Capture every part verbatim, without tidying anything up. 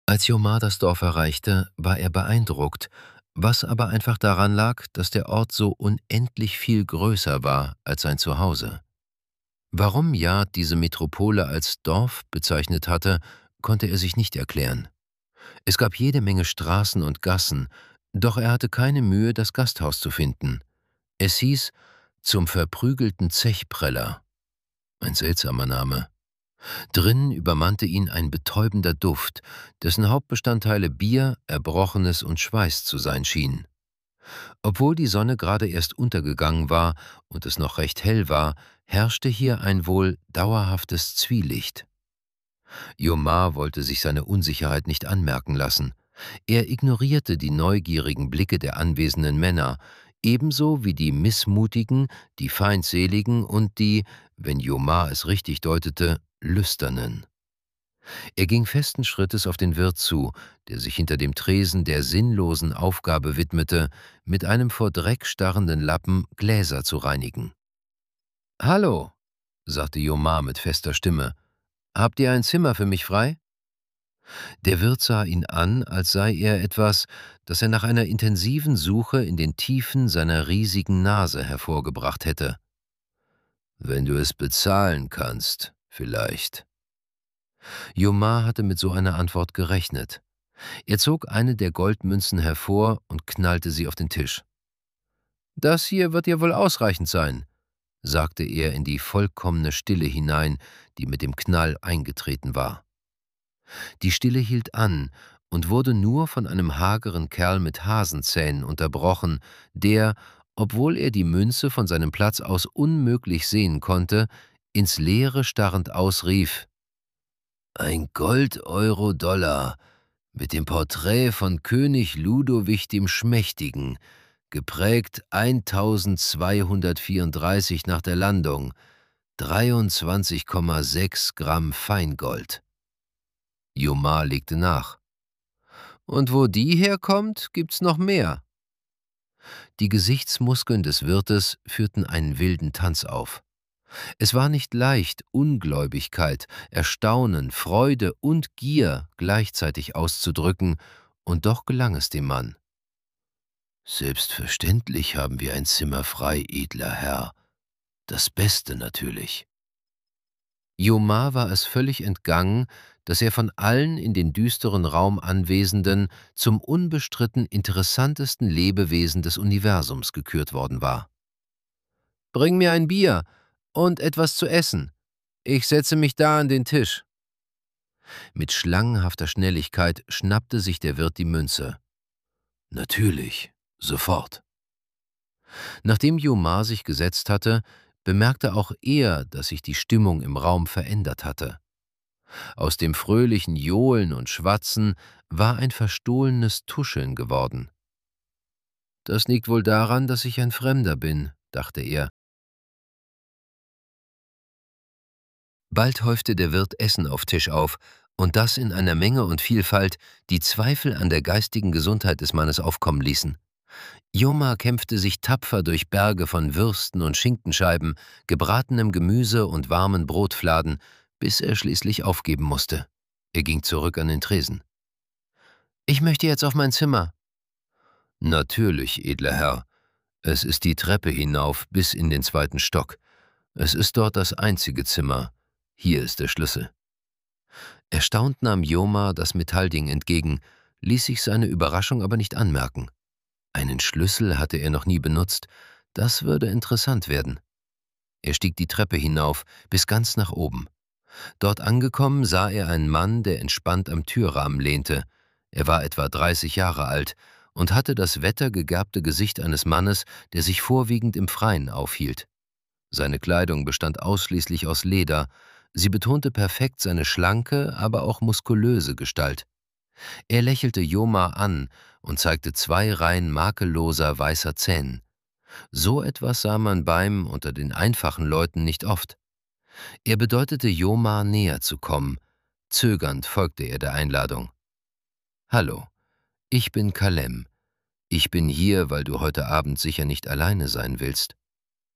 Als Jomar das Dorf erreichte, war er beeindruckt, was aber einfach daran lag, dass der Ort so unendlich viel größer war als sein Zuhause. Warum Yard diese Metropole als Dorf bezeichnet hatte, konnte er sich nicht erklären. Es gab jede Menge Straßen und Gassen, doch er hatte keine Mühe, das Gasthaus zu finden. Es hieß »Zum verprügelten Zechpreller«, ein seltsamer Name. Drinnen übermannte ihn ein betäubender Duft, dessen Hauptbestandteile Bier, Erbrochenes und Schweiß zu sein schienen. Obwohl die Sonne gerade erst untergegangen war und es noch recht hell war, herrschte hier ein wohl dauerhaftes Zwielicht. Jomar wollte sich seine Unsicherheit nicht anmerken lassen. Er ignorierte die neugierigen Blicke der anwesenden Männer, ebenso wie die missmutigen, die feindseligen und die, wenn Jomar es richtig deutete, lüsternen. Er ging festen Schrittes auf den Wirt zu, der sich hinter dem Tresen der sinnlosen Aufgabe widmete, mit einem vor Dreck starrenden Lappen Gläser zu reinigen. »Hallo«, sagte Jomar mit fester Stimme, »habt ihr ein Zimmer für mich frei?« Der Wirt sah ihn an, als sei er etwas, das er nach einer intensiven Suche in den Tiefen seiner riesigen Nase hervorgebracht hätte. »Wenn du es bezahlen kannst, vielleicht.« Jomar hatte mit so einer Antwort gerechnet. Er zog eine der Goldmünzen hervor und knallte sie auf den Tisch. »Das hier wird dir wohl ausreichend sein«, sagte er in die vollkommene Stille hinein, die mit dem Knall eingetreten war. Die Stille hielt an und wurde nur von einem hageren Kerl mit Hasenzähnen unterbrochen, der, obwohl er die Münze von seinem Platz aus unmöglich sehen konnte, ins Leere starrend ausrief: »Ein Gold-Euro-Dollar mit dem Porträt von König Ludowig dem Schmächtigen, geprägt eintausendzweihundertvierunddreißig nach der Landung, dreiundzwanzig Komma sechs Gramm Feingold.« Jomar legte nach. »Und wo die herkommt, gibt's noch mehr.« Die Gesichtsmuskeln des Wirtes führten einen wilden Tanz auf. Es war nicht leicht, Ungläubigkeit, Erstaunen, Freude und Gier gleichzeitig auszudrücken, und doch gelang es dem Mann. »Selbstverständlich haben wir ein Zimmer frei, edler Herr. Das Beste natürlich.« Jomar war es völlig entgangen, dass er von allen in den düsteren Raum Anwesenden zum unbestritten interessantesten Lebewesen des Universums gekürt worden war. »Bring mir ein Bier und etwas zu essen. Ich setze mich da an den Tisch.« Mit schlangenhafter Schnelligkeit schnappte sich der Wirt die Münze. »Natürlich, sofort.« Nachdem Jomar sich gesetzt hatte, bemerkte auch er, dass sich die Stimmung im Raum verändert hatte. Aus dem fröhlichen Johlen und Schwatzen war ein verstohlenes Tuscheln geworden. »Das liegt wohl daran, dass ich ein Fremder bin«, dachte er. Bald häufte der Wirt Essen auf Tisch auf, und das in einer Menge und Vielfalt, die Zweifel an der geistigen Gesundheit des Mannes aufkommen ließen. Jomar kämpfte sich tapfer durch Berge von Würsten und Schinkenscheiben, gebratenem Gemüse und warmen Brotfladen, bis er schließlich aufgeben musste. Er ging zurück an den Tresen. »Ich möchte jetzt auf mein Zimmer.« »Natürlich, edler Herr. Es ist die Treppe hinauf bis in den zweiten Stock. Es ist dort das einzige Zimmer. Hier ist der Schlüssel.« Erstaunt nahm Jomar das Metallding entgegen, ließ sich seine Überraschung aber nicht anmerken. Einen Schlüssel hatte er noch nie benutzt, das würde interessant werden. Er stieg die Treppe hinauf, bis ganz nach oben. Dort angekommen sah er einen Mann, der entspannt am Türrahmen lehnte. Er war etwa dreißig Jahre alt und hatte das wettergegerbte Gesicht eines Mannes, der sich vorwiegend im Freien aufhielt. Seine Kleidung bestand ausschließlich aus Leder. Sie betonte perfekt seine schlanke, aber auch muskulöse Gestalt. Er lächelte Jomar an und zeigte zwei Reihen makelloser weißer Zähnen. So etwas sah man beim unter den einfachen Leuten nicht oft. Er bedeutete Jomar, näher zu kommen. Zögernd folgte er der Einladung. »Hallo, ich bin Kalem. Ich bin hier, weil du heute Abend sicher nicht alleine sein willst.«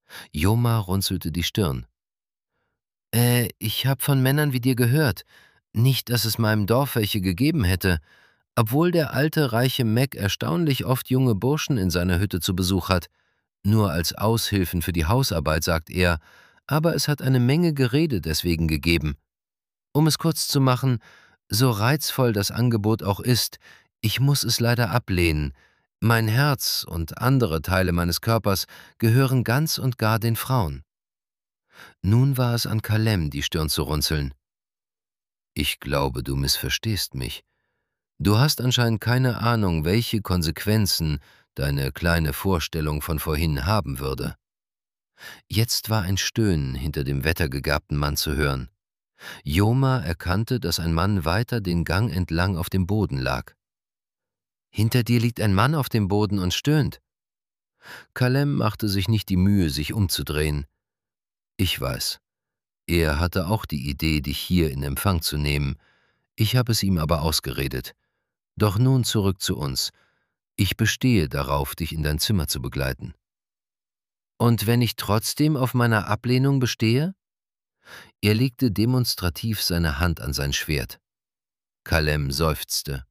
Jomar runzelte die Stirn. »Äh, ich hab von Männern wie dir gehört. Nicht, dass es meinem Dorf welche gegeben hätte, obwohl der alte, reiche Mac erstaunlich oft junge Burschen in seiner Hütte zu Besuch hat. Nur als Aushilfen für die Hausarbeit, sagt er, aber es hat eine Menge Gerede deswegen gegeben. Um es kurz zu machen, so reizvoll das Angebot auch ist, ich muss es leider ablehnen. Mein Herz und andere Teile meines Körpers gehören ganz und gar den Frauen. Nun war es an Kalem, die Stirn zu runzeln. Ich glaube, du missverstehst mich. Du hast anscheinend keine Ahnung, welche Konsequenzen deine kleine Vorstellung von vorhin haben würde. Jetzt war ein Stöhnen hinter dem wettergegerbten Mann zu hören. Joma erkannte, dass ein Mann weiter den Gang entlang auf dem Boden lag. »Hinter dir liegt ein Mann auf dem Boden und stöhnt.« Kalem machte sich nicht die Mühe, sich umzudrehen. »Ich weiß. Er hatte auch die Idee, dich hier in Empfang zu nehmen. Ich habe es ihm aber ausgeredet. Doch nun zurück zu uns. Ich bestehe darauf, dich in dein Zimmer zu begleiten.« »Und wenn ich trotzdem auf meiner Ablehnung bestehe?« Er legte demonstrativ seine Hand an sein Schwert. Kalem seufzte.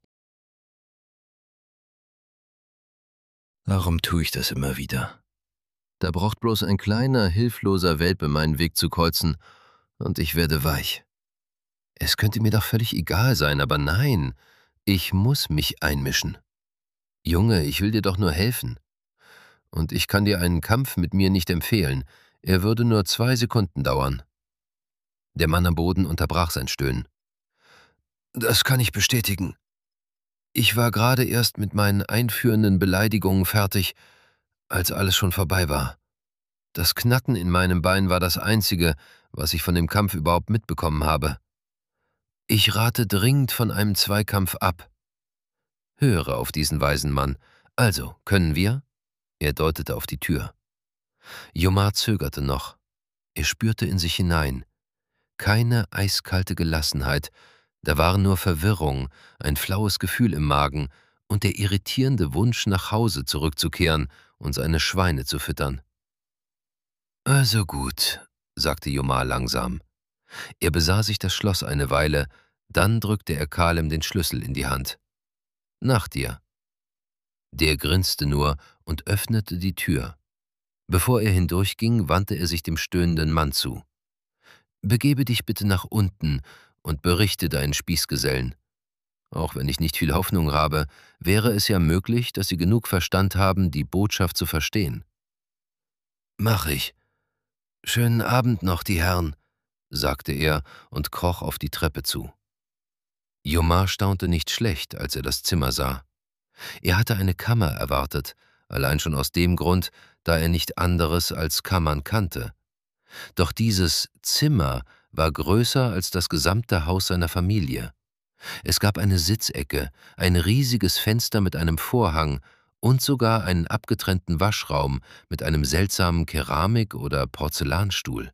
»Warum tue ich das immer wieder? Da braucht bloß ein kleiner, hilfloser Welpe meinen Weg zu kreuzen, und ich werde weich. Es könnte mir doch völlig egal sein, aber nein, ich muss mich einmischen. Junge, ich will dir doch nur helfen. Und ich kann dir einen Kampf mit mir nicht empfehlen, er würde nur zwei Sekunden dauern.« Der Mann am Boden unterbrach sein Stöhnen. »Das kann ich bestätigen. Ich war gerade erst mit meinen einführenden Beleidigungen fertig, als alles schon vorbei war. Das Knacken in meinem Bein war das Einzige, was ich von dem Kampf überhaupt mitbekommen habe. Ich rate dringend von einem Zweikampf ab. Höre auf diesen weisen Mann. Also, können wir?« Er deutete auf die Tür. Jomar zögerte noch. Er spürte in sich hinein. Keine eiskalte Gelassenheit, da waren nur Verwirrung, ein flaues Gefühl im Magen und der irritierende Wunsch, nach Hause zurückzukehren und seine Schweine zu füttern. »Also gut«, sagte Jomar langsam. Er besah sich das Schloss eine Weile, dann drückte er Kalem den Schlüssel in die Hand. »Nach dir.« Der grinste nur und öffnete die Tür. Bevor er hindurchging, wandte er sich dem stöhnenden Mann zu. »Begebe dich bitte nach unten und berichte deinen Spießgesellen. Auch wenn ich nicht viel Hoffnung habe, wäre es ja möglich, dass sie genug Verstand haben, die Botschaft zu verstehen.« »Mach ich. Schönen Abend noch, die Herren«, sagte er und kroch auf die Treppe zu. Jomar staunte nicht schlecht, als er das Zimmer sah. Er hatte eine Kammer erwartet, allein schon aus dem Grund, da er nicht anderes als Kammern kannte. Doch dieses Zimmer war größer als das gesamte Haus seiner Familie. Es gab eine Sitzecke, ein riesiges Fenster mit einem Vorhang und sogar einen abgetrennten Waschraum mit einem seltsamen Keramik- oder Porzellanstuhl.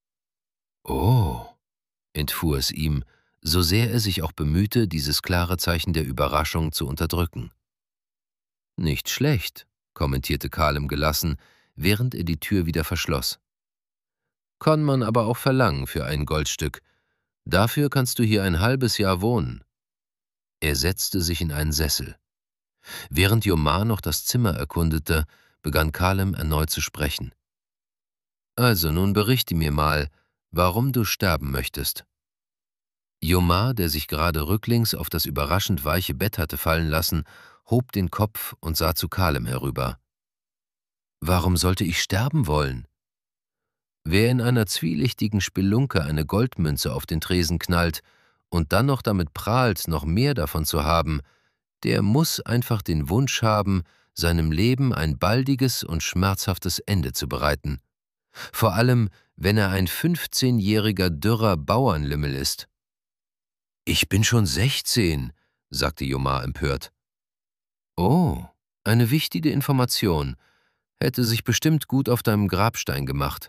»Oh«, entfuhr es ihm, so sehr er sich auch bemühte, dieses klare Zeichen der Überraschung zu unterdrücken. »Nicht schlecht«, kommentierte Kalem gelassen, während er die Tür wieder verschloss. »Kann man aber auch verlangen für ein Goldstück. Dafür kannst du hier ein halbes Jahr wohnen.« Er setzte sich in einen Sessel. Während Jomar noch das Zimmer erkundete, begann Kalem erneut zu sprechen. »Also, nun berichte mir mal, warum du sterben möchtest.« Jomar, der sich gerade rücklings auf das überraschend weiche Bett hatte fallen lassen, hob den Kopf und sah zu Kalem herüber. »Warum sollte ich sterben wollen?« Wer in einer zwielichtigen Spelunke eine Goldmünze auf den Tresen knallt und dann noch damit prahlt, noch mehr davon zu haben, der muss einfach den Wunsch haben, seinem Leben ein baldiges und schmerzhaftes Ende zu bereiten. Vor allem, wenn er ein fünfzehnjähriger dürrer Bauernlümmel ist. »Ich bin schon sechzehn«, sagte Jomar empört. »Oh, eine wichtige Information. Hätte sich bestimmt gut auf deinem Grabstein gemacht.«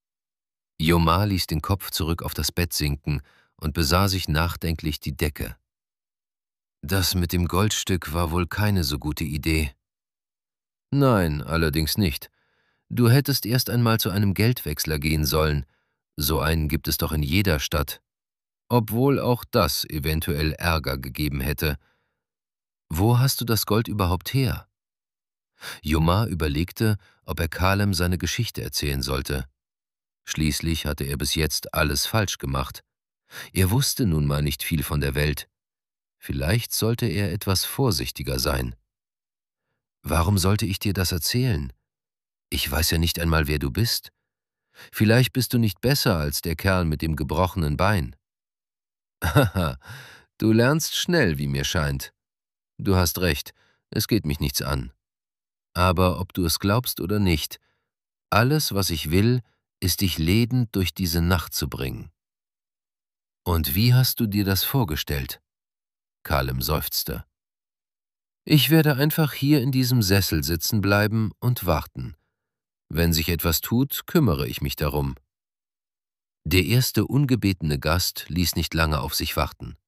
Jomar ließ den Kopf zurück auf das Bett sinken und besah sich nachdenklich die Decke. »Das mit dem Goldstück war wohl keine so gute Idee.« »Nein, allerdings nicht. Du hättest erst einmal zu einem Geldwechsler gehen sollen. So einen gibt es doch in jeder Stadt. obwohl auch das eventuell Ärger gegeben hätte. »Wo hast du das Gold überhaupt her?« Jumma überlegte, ob er Kalem seine Geschichte erzählen sollte. Schließlich hatte er bis jetzt alles falsch gemacht. Er wusste nun mal nicht viel von der Welt. Vielleicht sollte er etwas vorsichtiger sein. »Warum sollte ich dir das erzählen? Ich weiß ja nicht einmal, wer du bist. Vielleicht bist du nicht besser als der Kerl mit dem gebrochenen Bein.« »Haha, du lernst schnell, wie mir scheint. Du hast recht, es geht mich nichts an. Aber ob du es glaubst oder nicht, alles, was ich will, ist dich lebend durch diese Nacht zu bringen.« »Und wie hast du dir das vorgestellt?« Kalem seufzte. »Ich werde einfach hier in diesem Sessel sitzen bleiben und warten. Wenn sich etwas tut, kümmere ich mich darum.« Der erste ungebetene Gast ließ nicht lange auf sich warten.